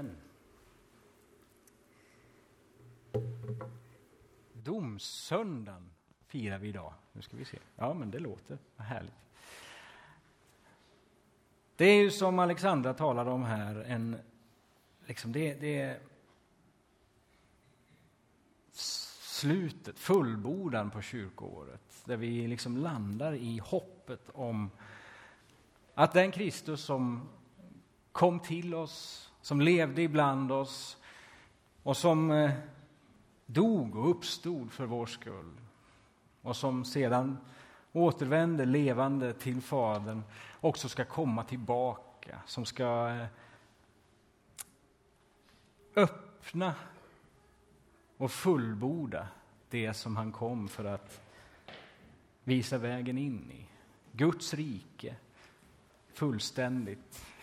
Amen. Domssöndagen firar vi idag. Nu ska vi se. Ja, men det låter härligt. Det är ju som Alexandra talade om här, det är slutet, fullbordan på kyrkoåret, där vi liksom landar i hoppet om att den Kristus som kom till oss, som levde ibland oss och som dog och uppstod för vår skull och som sedan återvänder levande till Fadern, också ska komma tillbaka, som ska öppna och fullborda det som han kom för att visa vägen in i. Guds rike, fullständigt.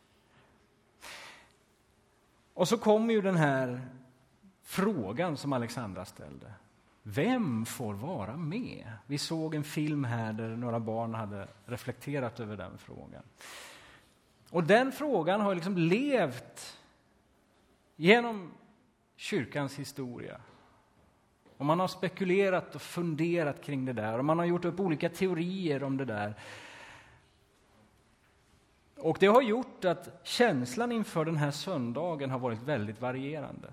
Och så kommer ju den här frågan som Alexandra ställde. Vem får vara med? Vi såg en film här där några barn hade reflekterat över den frågan. Och den frågan har liksom levt genom kyrkans historia. Och man har spekulerat och funderat kring det där. Och man har gjort upp olika teorier om det där. Och det har gjort att känslan inför den här söndagen har varit väldigt varierande.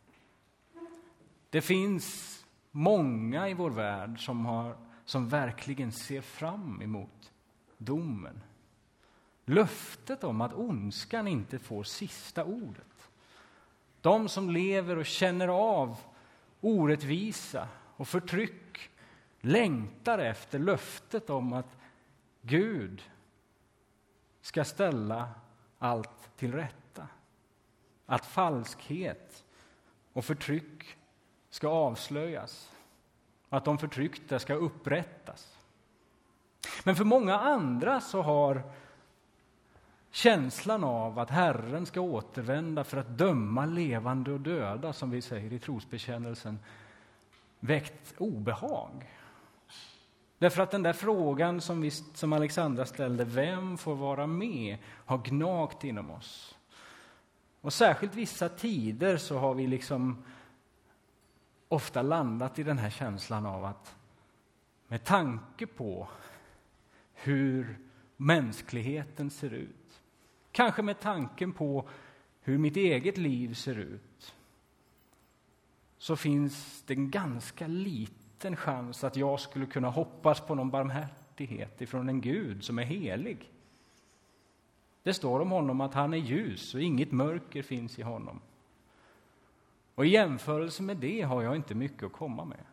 Det finns många i vår värld som verkligen ser fram emot domen. Löftet om att ondskan inte får sista ordet. De som lever och känner av orättvisa och förtryck längtar efter löftet om att Gud ska ställa allt till rätta. Att falskhet och förtryck ska avslöjas. Att de förtryckta ska upprättas. Men för många andra så har känslan av att Herren ska återvända för att döma levande och döda, som vi säger i trosbekännelsen, väckt obehag. Därför att den där frågan som Alexandra ställde, vem får vara med, har gnagt inom oss. Och särskilt vissa tider så har vi liksom ofta landat i den här känslan av att med tanke på hur mänskligheten ser ut, kanske med tanken på hur mitt eget liv ser ut, så finns det en ganska liten chans att jag skulle kunna hoppas på någon barmhärtighet ifrån en Gud som är helig. Det står om honom att han är ljus och inget mörker finns i honom. Och i jämförelse med det har jag inte mycket att komma med.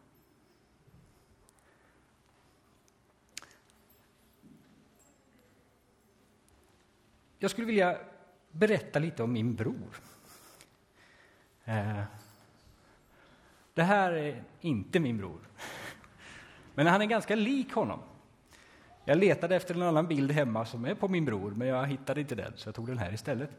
Jag skulle vilja berätta lite om min bror. Det här är inte min bror. Men han är ganska lik honom. Jag letade efter en annan bild hemma som är på min bror, men jag hittade inte den, så jag tog den här istället.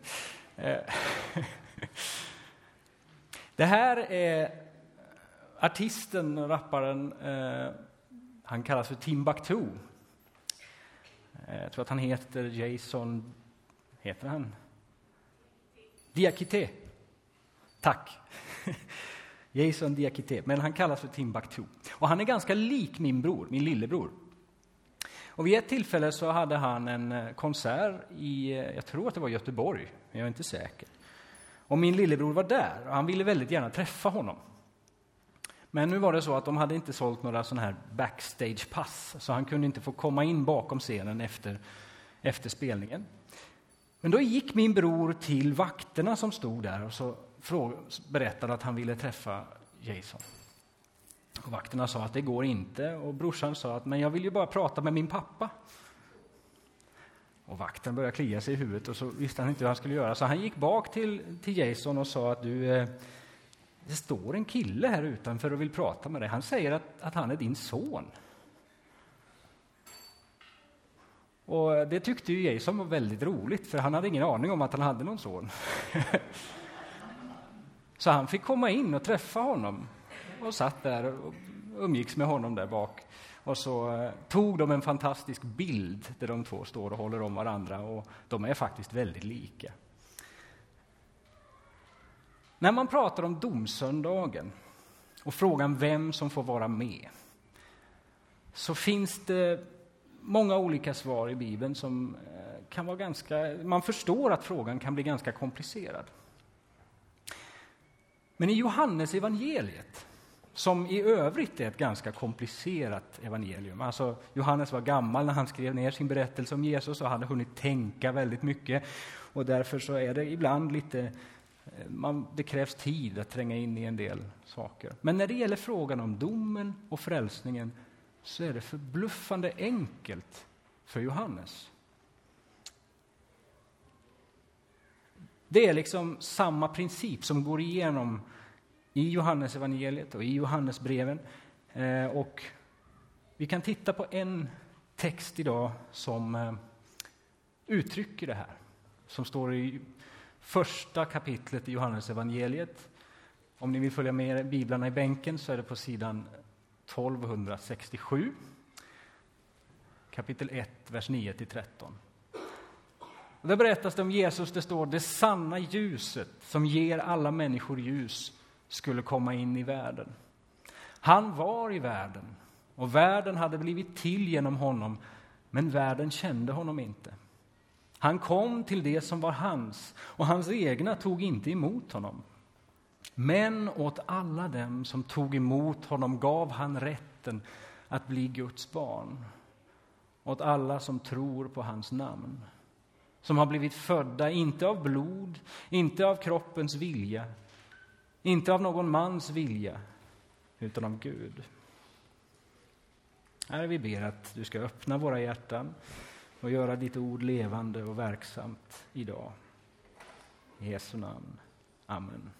Det här är artisten och rapparen, han kallas för Timbuktu. Jag tror att han heter Jason, heter han? Diakité. Tack. Jason Diakité, men han kallas för Timbuktu. Och han är ganska lik min bror, min lillebror. Och vid ett tillfälle så hade han en konsert i, jag tror att det var Göteborg, men jag är inte säker. Och min lillebror var där och han ville väldigt gärna träffa honom. Men nu var det så att de hade inte sålt några sådana här backstage-pass, så han kunde inte få komma in bakom scenen efter spelningen. Men då gick min bror till vakterna som stod där och så berättade att han ville träffa Jason. Och vakterna sa att det går inte, och brorsan sa att men jag vill ju bara prata med min pappa. Och vakten började klia sig i huvudet och så visste han inte hur han skulle göra. Så han gick bak till Jason och sa att det står en kille här utanför och vill prata med dig. Han säger att han är din son. Och det tyckte ju Jason var väldigt roligt, för han hade ingen aning om att han hade någon son. Så han fick komma in och träffa honom och satt där och umgicks med honom där bak. Och så tog de en fantastisk bild där de två står och håller om varandra, och de är faktiskt väldigt lika. När man pratar om domsöndagen och frågan vem som får vara med, så finns det många olika svar i Bibeln som kan vara ganska... Man förstår att frågan kan bli ganska komplicerad. Men i Johannes evangeliet, som i övrigt är ett ganska komplicerat evangelium. Alltså Johannes var gammal när han skrev ner sin berättelse om Jesus och hade hunnit tänka väldigt mycket. Och därför så är det ibland lite... det krävs tid att tränga in i en del saker. Men när det gäller frågan om domen och frälsningen så är det förbluffande enkelt för Johannes. Det är liksom samma princip som går igenom i Johannes evangeliet och i Johannes breven. Och vi kan titta på en text idag som uttrycker det här. Som står i första kapitlet i Johannes evangeliet. Om ni vill följa med biblarna i bänken så är det på sidan 1267. Kapitel 1, vers 9-13. Och där berättas det om Jesus, det står: det sanna ljuset som ger alla människor ljus skulle komma in i världen. Han var i världen och världen hade blivit till genom honom, men världen kände honom inte. Han kom till det som var hans och hans egna tog inte emot honom. Men åt alla dem som tog emot honom gav han rätten att bli Guds barn. Åt alla som tror på hans namn. Som har blivit födda inte av blod, inte av kroppens vilja, inte av någon mans vilja, utan av Gud. Herre, vi ber att du ska öppna våra hjärtan och göra ditt ord levande och verksamt idag. I Jesu namn. Amen.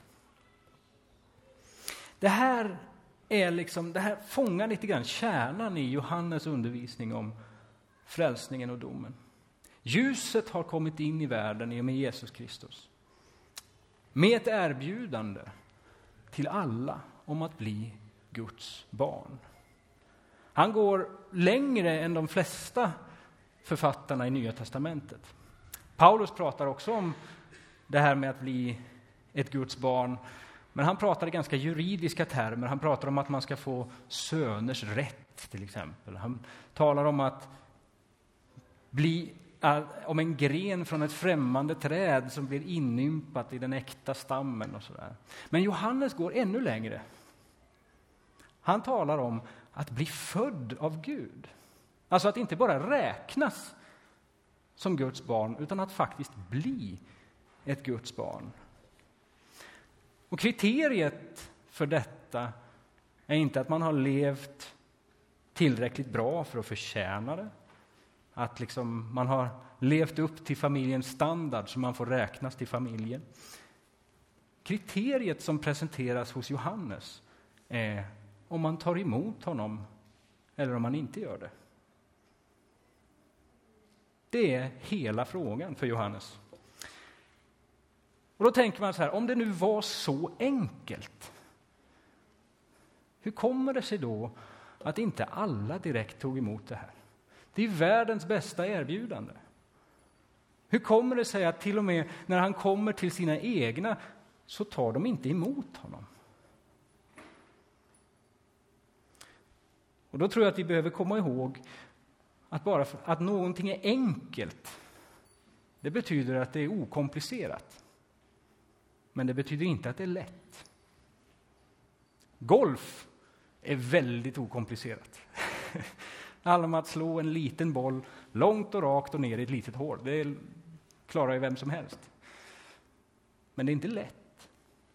Det här fångar lite grann kärnan i Johannes undervisning om frälsningen och domen. Ljuset har kommit in i världen i och med Jesus Kristus. Med ett erbjudande till alla om att bli Guds barn. Han går längre än de flesta författarna i Nya testamentet. Paulus pratar också om det här med att bli ett Guds barn. Men han pratar i ganska juridiska termer. Han pratar om att man ska få söners rätt till exempel. Han talar om att bli om en gren från ett främmande träd som blir inympat i den äkta stammen och sådär. Men Johannes går ännu längre. Han talar om att bli född av Gud. Alltså att inte bara räknas som Guds barn utan att faktiskt bli ett Guds barn. Och kriteriet för detta är inte att man har levt tillräckligt bra för att förtjäna det. Att man har levt upp till familjens standard så man får räknas till familjen. Kriteriet som presenteras hos Johannes är om man tar emot honom eller om man inte gör det. Det är hela frågan för Johannes. Och då tänker man så här, om det nu var så enkelt, hur kommer det sig då att inte alla direkt tog emot det här? Det är världens bästa erbjudande. Hur kommer det sig att till och med när han kommer till sina egna så tar de inte emot honom? Och då tror jag att vi behöver komma ihåg att bara för att någonting är enkelt, det betyder att det är okomplicerat. Men det betyder inte att det är lätt. Golf är väldigt okomplicerat. Det handlar om att slå en liten boll långt och rakt och ner i ett litet hål. Det klarar ju vem som helst. Men det är inte lätt.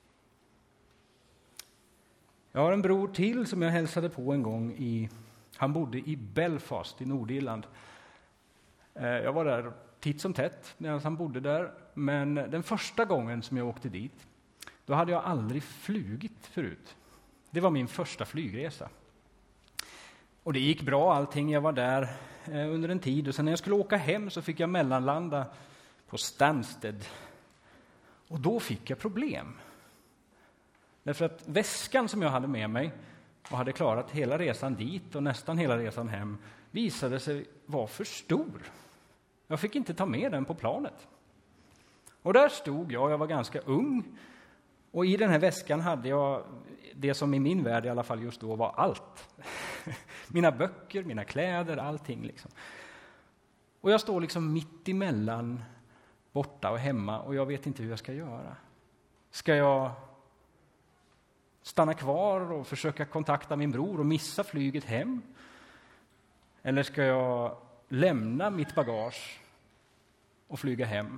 Jag har en bror till som jag hälsade på en gång. Han bodde i Belfast i Nordirland. Jag var där titt som tätt medan han bodde där. Men den första gången som jag åkte dit, då hade jag aldrig flugit förut. Det var min första flygresa. Och det gick bra allting. Jag var där under en tid. Och sen när jag skulle åka hem så fick jag mellanlanda på Stansted. Och då fick jag problem. Därför att väskan som jag hade med mig och hade klarat hela resan dit och nästan hela resan hem visade sig vara för stor. Jag fick inte ta med den på planet. Och där stod jag var ganska ung. Och i den här väskan hade jag det som i min värld i alla fall just då var allt. Mina böcker, mina kläder, allting liksom. Och jag står liksom mitt emellan borta och hemma och jag vet inte hur jag ska göra. Ska jag stanna kvar och försöka kontakta min bror och missa flyget hem? Eller ska jag lämna mitt bagage och flyga hem?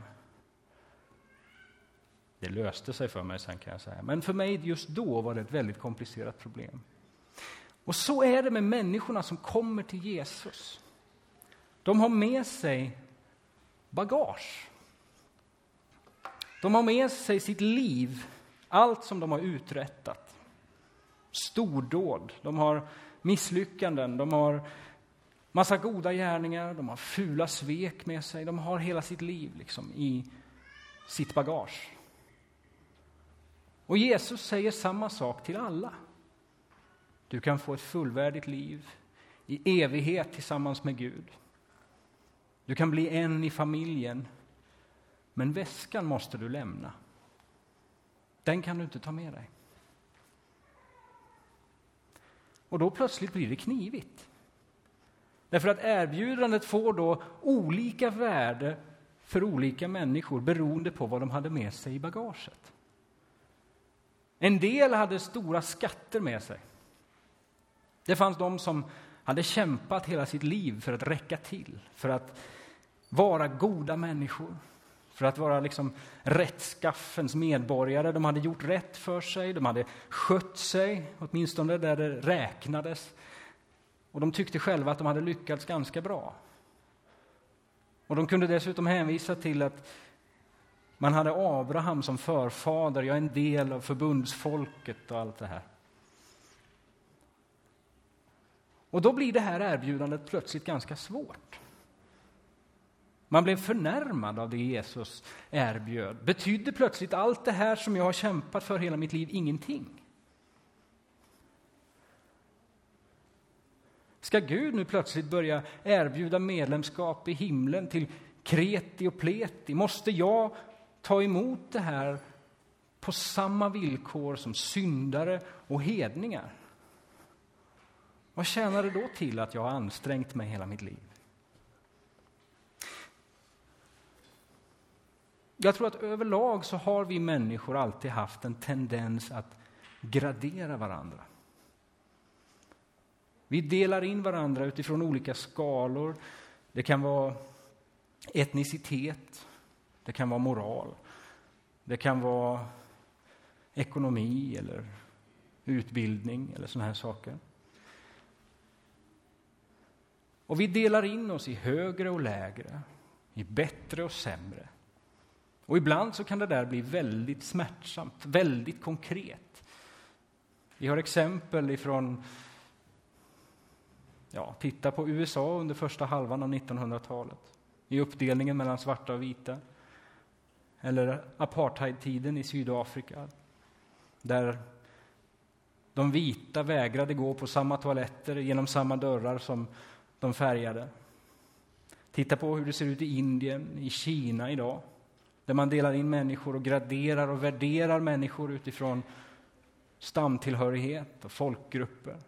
Det löste sig för mig sen kan jag säga. Men för mig just då var det ett väldigt komplicerat problem. Och så är det med människorna som kommer till Jesus. De har med sig bagage. De har med sig sitt liv, allt som de har uträttat. Stordåd, de har misslyckanden, de har massa goda gärningar, de har fula svek med sig. De har hela sitt liv liksom i sitt bagage. Och Jesus säger samma sak till alla. Du kan få ett fullvärdigt liv i evighet tillsammans med Gud. Du kan bli en i familjen, men väskan måste du lämna. Den kan du inte ta med dig. Och då plötsligt blir det knivigt. Därför att erbjudandet får då olika värde för olika människor beroende på vad de hade med sig i bagaget. En del hade stora skatter med sig. Det fanns de som hade kämpat hela sitt liv för att räcka till, för att vara goda människor, för att vara liksom rättskaffens medborgare. De hade gjort rätt för sig, de hade skött sig, åtminstone där det räknades. Och de tyckte själva att de hade lyckats ganska bra. Och de kunde dessutom hänvisa till att man hade Abraham som förfader, jag är en del av förbundsfolket och allt det här. Och då blir det här erbjudandet plötsligt ganska svårt. Man blev förnärmad av det Jesus erbjöd. Betydde plötsligt allt det här som jag har kämpat för hela mitt liv ingenting? Ska Gud nu plötsligt börja erbjuda medlemskap i himlen till kreti och pleti? Måste jag ta emot det här på samma villkor som syndare och hedningar? Vad tjänar det då till att jag har ansträngt mig hela mitt liv? Jag tror att överlag så har vi människor alltid haft en tendens att gradera varandra. Vi delar in varandra utifrån olika skalor. Det kan vara etnicitet, det kan vara moral, det kan vara ekonomi eller utbildning eller såna här saker. Och vi delar in oss i högre och lägre, i bättre och sämre. Och ibland så kan det där bli väldigt smärtsamt, väldigt konkret. Vi har exempel ifrån, titta på USA under första halvan av 1900-talet. I uppdelningen mellan svarta och vita. Eller apartheidtiden i Sydafrika. Där de vita vägrade gå på samma toaletter genom samma dörrar som de färgade. Titta på hur det ser ut i Indien, i Kina idag. Där man delar in människor och graderar och värderar människor utifrån stamtillhörighet och folkgrupper.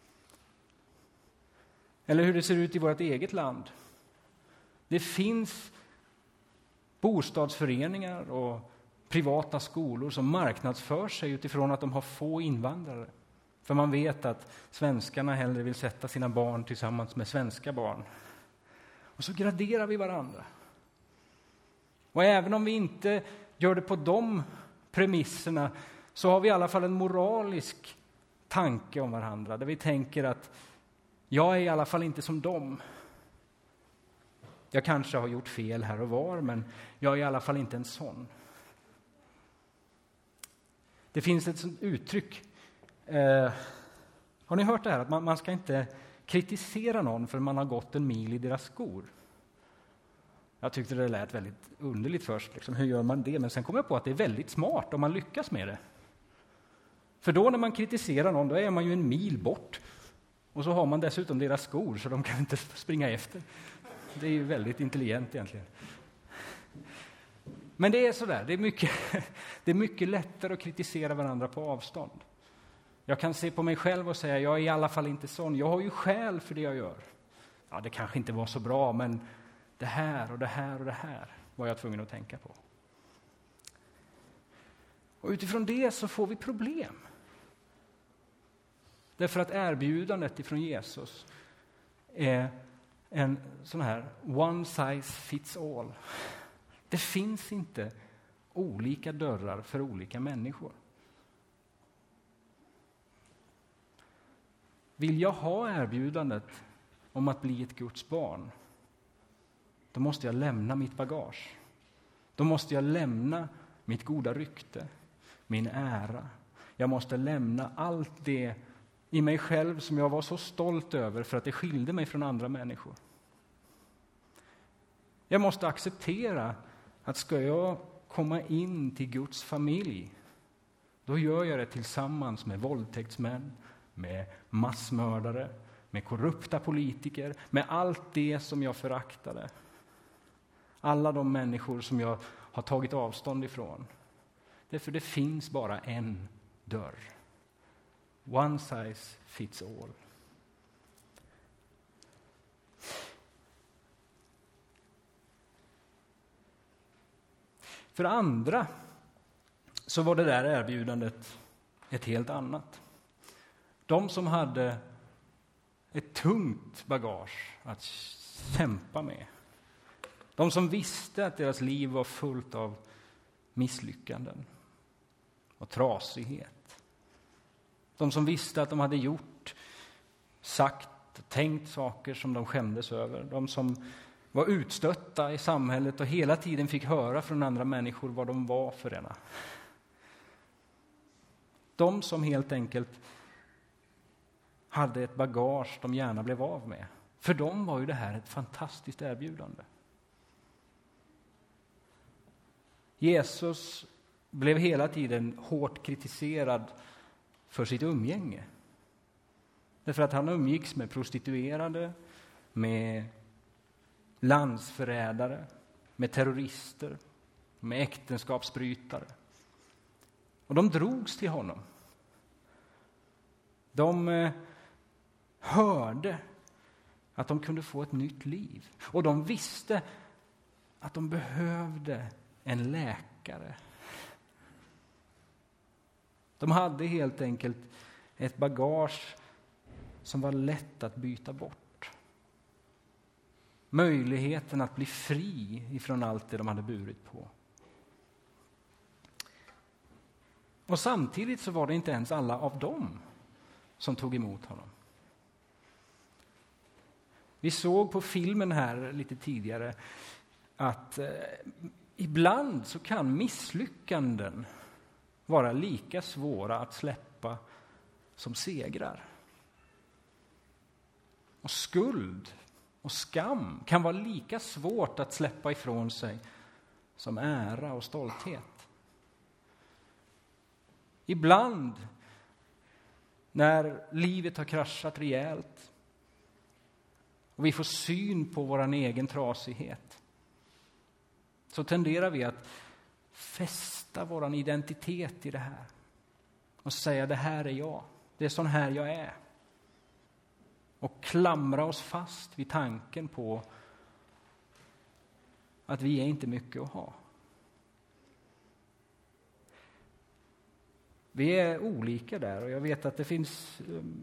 Eller hur det ser ut i vårt eget land. Det finns bostadsföreningar och privata skolor som marknadsför sig utifrån att de har få invandrare. För man vet att svenskarna hellre vill sätta sina barn tillsammans med svenska barn. Och så graderar vi varandra. Och även om vi inte gör det på de premisserna så har vi i alla fall en moralisk tanke om varandra. Där vi tänker att jag är i alla fall inte som dem. Jag kanske har gjort fel här och var, men jag är i alla fall inte en sån. Det finns ett sånt uttryck. Har ni hört det här? Att man ska inte kritisera någon för man har gått en mil i deras skor. Jag tyckte det lät väldigt underligt först. Liksom, hur gör man det? Men sen kom jag på att det är väldigt smart om man lyckas med det. För då när man kritiserar någon, då är man ju en mil bort. Och så har man dessutom deras skor så de kan inte springa efter. Det är ju väldigt intelligent egentligen. Men det är sådär, det är mycket lättare att kritisera varandra på avstånd. Jag kan se på mig själv och säga, jag är i alla fall inte sån. Jag har ju skäl för det jag gör. Ja, det kanske inte var så bra, men det här och det här och det här var jag tvungen att tänka på. Och utifrån det så får vi problem. Därför att erbjudandet ifrån Jesus är en sån här one size fits all. Det finns inte olika dörrar för olika människor. Vill jag ha erbjudandet om att bli ett Guds barn, då måste jag lämna mitt bagage. Då måste jag lämna mitt goda rykte, min ära. Jag måste lämna allt det i mig själv som jag var så stolt över för att det skilde mig från andra människor. Jag måste acceptera att ska jag komma in till Guds familj, då gör jag det tillsammans med våldtäktsmän, med massmördare, med korrupta politiker, med allt det som jag föraktade. Alla de människor som jag har tagit avstånd ifrån. Därför det finns bara en dörr. One size fits all. För andra så var det där erbjudandet ett helt annat. De som hade ett tungt bagage att kämpa med. De som visste att deras liv var fullt av misslyckanden och trasighet. De som visste att de hade gjort, sagt och tänkt saker som de skämdes över. De som var utstötta i samhället och hela tiden fick höra från andra människor vad de var för ena. De som helt enkelt hade ett bagage de gärna blev av med. För dem var ju det här ett fantastiskt erbjudande. Jesus blev hela tiden hårt kritiserad för sitt umgänge. Därför att han umgicks med prostituerade, med landsförrädare, med terrorister, med äktenskapsbrytare. Och de drogs till honom. De hörde att de kunde få ett nytt liv. Och de visste att de behövde en läkare. De hade helt enkelt ett bagage som var lätt att byta bort. Möjligheten att bli fri ifrån allt det de hade burit på. Och samtidigt så var det inte ens alla av dem som tog emot honom. Vi såg på filmen här lite tidigare att ibland så kan misslyckanden vara lika svåra att släppa som segrar. Och skuld och skam kan vara lika svårt att släppa ifrån sig som ära och stolthet. Ibland när livet har kraschat rejält och vi får syn på vår egen trasighet, så tenderar vi att fästa vår identitet i det här och säga det här är jag, det är sån här jag är. Och klamra oss fast vid tanken på att vi är inte mycket att ha. Vi är olika där och jag vet att det finns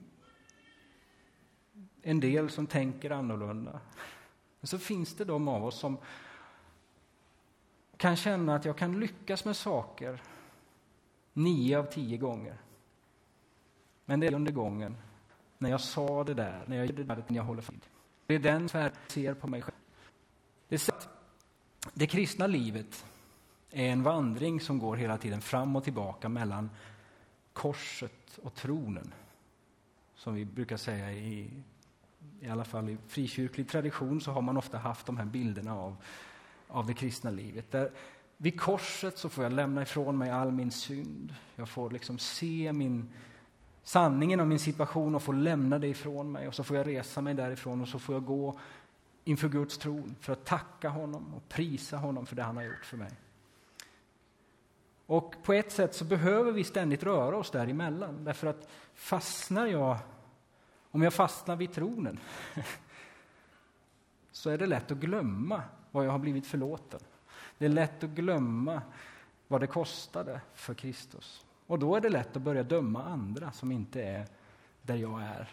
en del som tänker annorlunda. Men så finns det de av oss som kan känna att jag kan lyckas med saker 9 av 10 gånger. Men det är under gången när jag sa det där, när jag gjorde det där, när jag håller fast. Det är den som jag ser på mig själv. Det kristna livet är en vandring som går hela tiden fram och tillbaka mellan korset och tronen. Som vi brukar säga i alla fall i frikyrklig tradition så har man ofta haft de här bilderna av det kristna livet. Där vid korset så får jag lämna ifrån mig all min synd. Jag får liksom se sanningen om min situation och få lämna det ifrån mig. Och så får jag resa mig därifrån och så får jag gå inför Guds tron för att tacka honom och prisa honom för det han har gjort för mig. Och på ett sätt så behöver vi ständigt röra oss däremellan. Därför att om jag fastnar vid tronen så är det lätt att glömma vad jag har blivit förlåten. Det är lätt att glömma vad det kostade för Kristus. Och då är det lätt att börja döma andra som inte är där jag är.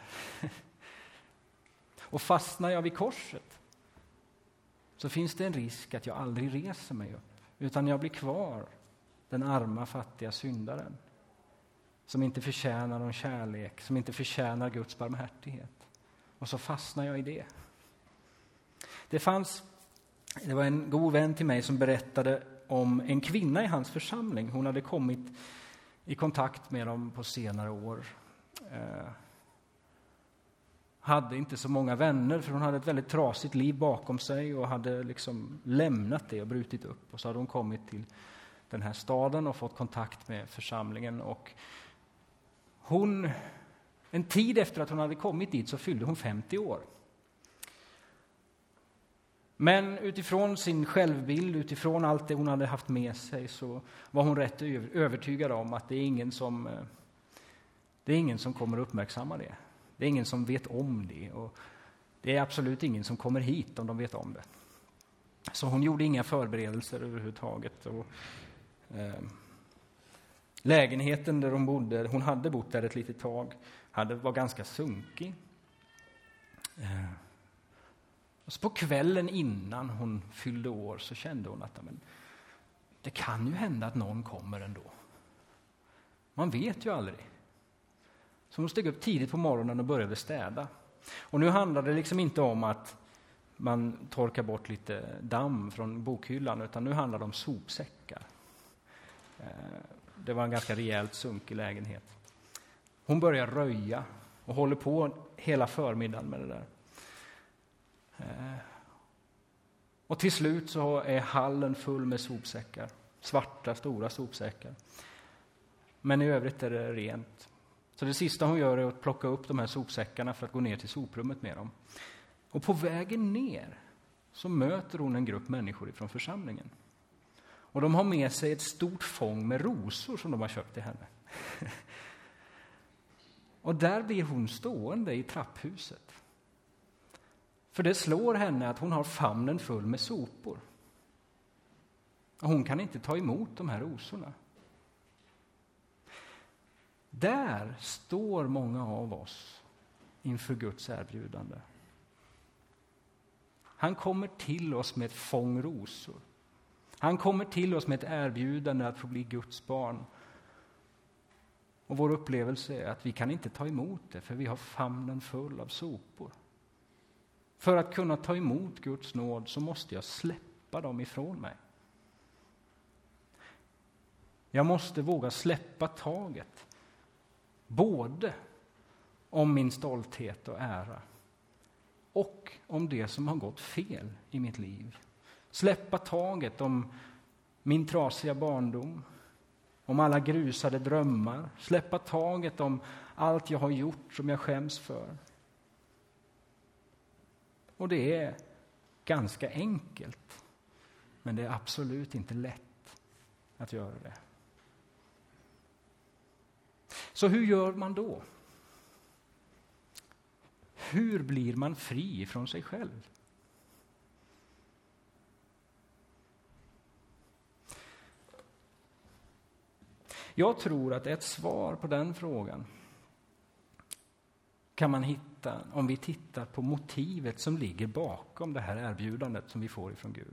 Och fastnar jag vid korset så finns det en risk att jag aldrig reser mig upp. Utan jag blir kvar, den arma, fattiga syndaren. Som inte förtjänar någon kärlek, som inte förtjänar Guds barmhärtighet. Och så fastnar jag i det. Det var en god vän till mig som berättade om en kvinna i hans församling. Hon hade kommit i kontakt med dem på senare år. Hade inte så många vänner, för hon hade ett väldigt trasigt liv bakom sig och hade liksom lämnat det och brutit upp. Och så hade hon kommit till den här staden och fått kontakt med församlingen. Och en tid efter att hon hade kommit dit så fyllde hon 50 år. Men utifrån sin självbild, utifrån allt det hon hade haft med sig, så var hon rätt övertygad om att det är ingen som kommer att uppmärksamma det. Det är ingen som vet om det, och det är absolut ingen som kommer hit om de vet om det. Så hon gjorde inga förberedelser överhuvudtaget. Och, lägenheten där hon hade bott där ett litet tag, var ganska sunkig. Och så på kvällen innan hon fyllde år så kände hon att det kan ju hända att någon kommer ändå. Man vet ju aldrig. Så hon steg upp tidigt på morgonen och började städa. Och nu handlade det liksom inte om att man torkar bort lite damm från bokhyllan, utan nu handlade det om sopsäckar. Det var en ganska rejält sunkig lägenhet. Hon börjar röja och håller på hela förmiddagen med det där. Och till slut så är hallen full med sopsäckar. Svarta, stora sopsäckar. Men i övrigt är det rent. Så det sista hon gör är att plocka upp de här sopsäckarna för att gå ner till soprummet med dem. Och på vägen ner så möter hon en grupp människor ifrån församlingen. Och de har med sig ett stort fång med rosor som de har köpt till henne. Och där blir hon stående i trapphuset. För det slår henne att hon har famnen full med sopor. Och hon kan inte ta emot de här rosorna. Där står många av oss inför Guds erbjudande. Han kommer till oss med ett fång rosor. Han kommer till oss med ett erbjudande att få bli Guds barn. Och vår upplevelse är att vi kan inte ta emot det, för vi har famnen full av sopor. För att kunna ta emot Guds nåd så måste jag släppa dem ifrån mig. Jag måste våga släppa taget. Både om min stolthet och ära och om det som har gått fel i mitt liv. Släppa taget om min trasiga barndom, om alla grusade drömmar. Släppa taget om allt jag har gjort som jag skäms för. Och det är ganska enkelt, men det är absolut inte lätt att göra det. Så hur gör man då? Hur blir man fri från sig själv? Jag tror att ett svar på den frågan kan man hitta om vi tittar på motivet som ligger bakom det här erbjudandet som vi får ifrån Gud.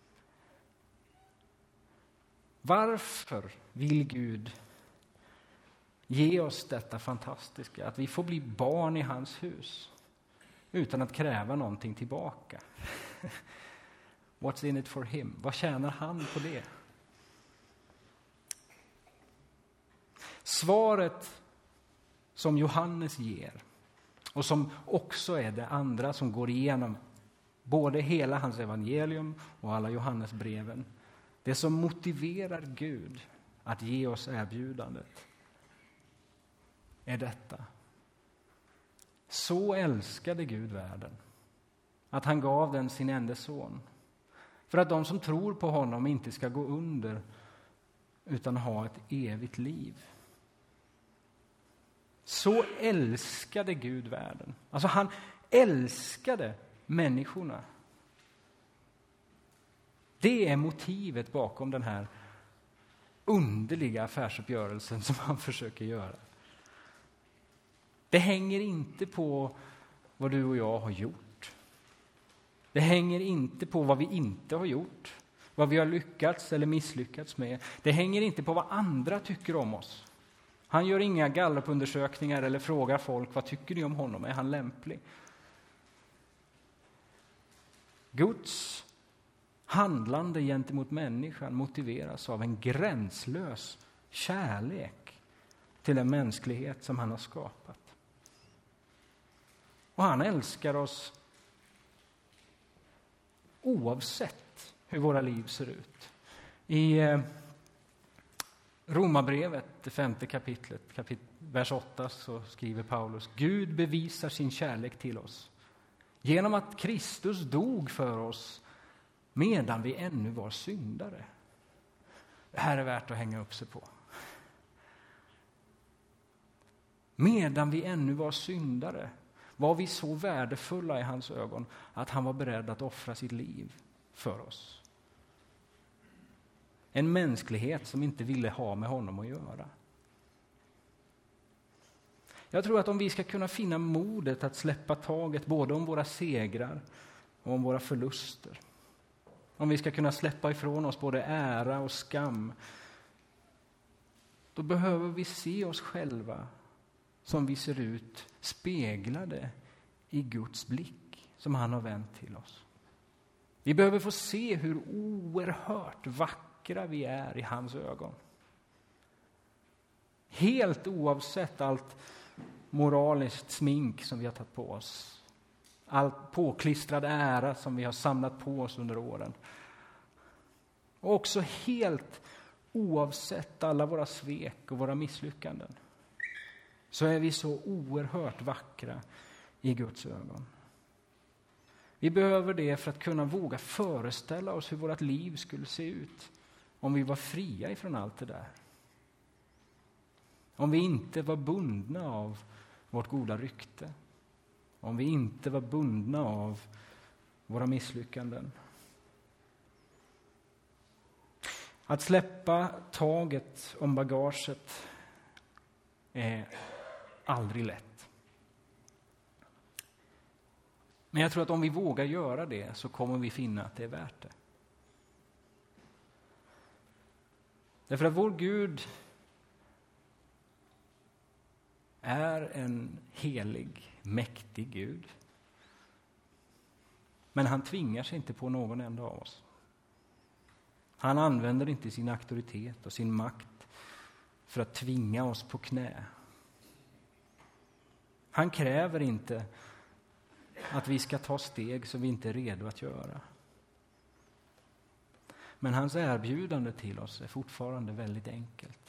Varför vill Gud ge oss detta fantastiska, att vi får bli barn i hans hus utan att kräva någonting tillbaka? What's in it for him? Vad tjänar han på det? Svaret som Johannes ger, och som också är det andra som går igenom både hela hans evangelium och alla Johannesbreven, det som motiverar Gud att ge oss erbjudandet, är detta: så älskade Gud världen att han gav den sin enda son, för att de som tror på honom inte ska gå under utan ha ett evigt liv. Så älskade Gud världen. Alltså han älskade människorna. Det är motivet bakom den här underliga affärsuppgörelsen som han försöker göra. Det hänger inte på vad du och jag har gjort. Det hänger inte på vad vi inte har gjort. Vad vi har lyckats eller misslyckats med. Det hänger inte på vad andra tycker om oss. Han gör inga gallupundersökningar eller frågar folk, vad tycker ni om honom? Är han lämplig? Guds handlande gentemot människan motiveras av en gränslös kärlek till den mänsklighet som han har skapat. Och han älskar oss oavsett hur våra liv ser ut. I Romarbrevet, det 5:e kapitlet, vers 8, så skriver Paulus: Gud bevisar sin kärlek till oss genom att Kristus dog för oss medan vi ännu var syndare. Det här är värt att hänga upp sig på. Medan vi ännu var syndare var vi så värdefulla i hans ögon att han var beredd att offra sitt liv för oss. En mänsklighet som inte ville ha med honom att göra. Jag tror att om vi ska kunna finna modet att släppa taget både om våra segrar och om våra förluster, om vi ska kunna släppa ifrån oss både ära och skam, då behöver vi se oss själva som vi ser ut, speglade i Guds blick som han har vänt till oss. Vi behöver få se hur oerhört vackra vi är i hans ögon. Helt oavsett allt moraliskt smink som vi har tagit på oss. Allt påklistrad ära som vi har samlat på oss under åren. Och också helt oavsett alla våra svek och våra misslyckanden, så är vi så oerhört vackra i Guds ögon. Vi behöver det för att kunna våga föreställa oss hur vårt liv skulle se ut om vi var fria ifrån allt det där. Om vi inte var bundna av vårt goda rykte. Om vi inte var bundna av våra misslyckanden. Att släppa taget om bagaget är aldrig lätt. Men jag tror att om vi vågar göra det så kommer vi finna att det är värt det. Därför att vår Gud är en helig, mäktig Gud. Men han tvingar sig inte på någon enda av oss. Han använder inte sin auktoritet och sin makt för att tvinga oss på knä. Han kräver inte att vi ska ta steg som vi inte är redo att göra. Men hans erbjudande till oss är fortfarande väldigt enkelt.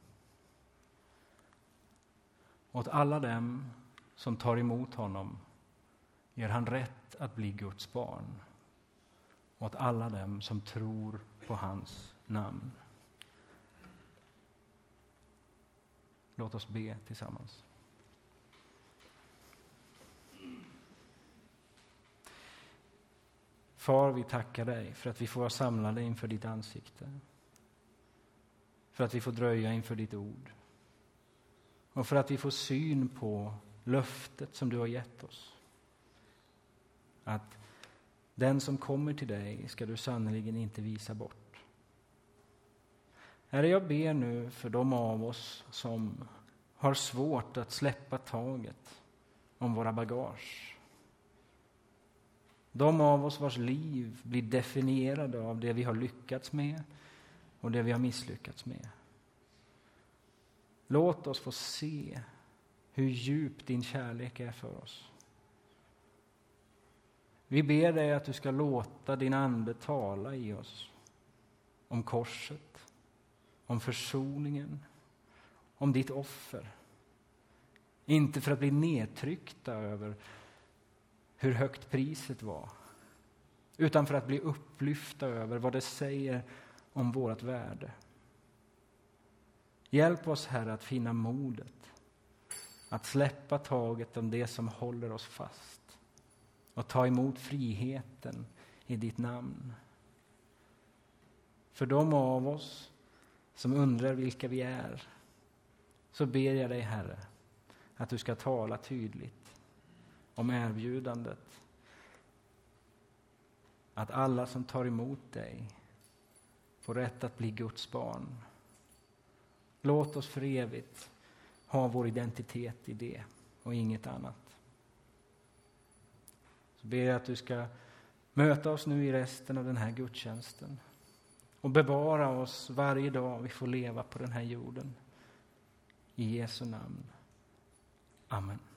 Åt alla dem som tar emot honom ger han rätt att bli Guds barn. Åt alla dem som tror på hans namn. Låt oss be tillsammans. Far, vi tackar dig för att vi får vara samlade inför ditt ansikte. För att vi får dröja inför ditt ord. Och för att vi får syn på löftet som du har gett oss. Att den som kommer till dig ska du sannoliken inte visa bort. Herre, jag ber nu för de av oss som har svårt att släppa taget om våra bagage. De av oss vars liv blir definierade av det vi har lyckats med och det vi har misslyckats med. Låt oss få se hur djup din kärlek är för oss. Vi ber dig att du ska låta din ande tala i oss om korset, om försoningen, om ditt offer. Inte för att bli nedtryckta över hur högt priset var, utan för att bli upplyfta över vad det säger om vårt värde. Hjälp oss, Herre, att finna modet att släppa taget om det som håller oss fast och ta emot friheten i ditt namn. För de av oss som undrar vilka vi är, så ber jag dig, Herre, att du ska tala tydligt om erbjudandet att alla som tar emot dig får rätt att bli Guds barn. Låt oss för evigt ha vår identitet i det och inget annat. Så ber jag att du ska möta oss nu i resten av den här gudstjänsten och bevara oss varje dag vi får leva på den här jorden. I Jesu namn. Amen.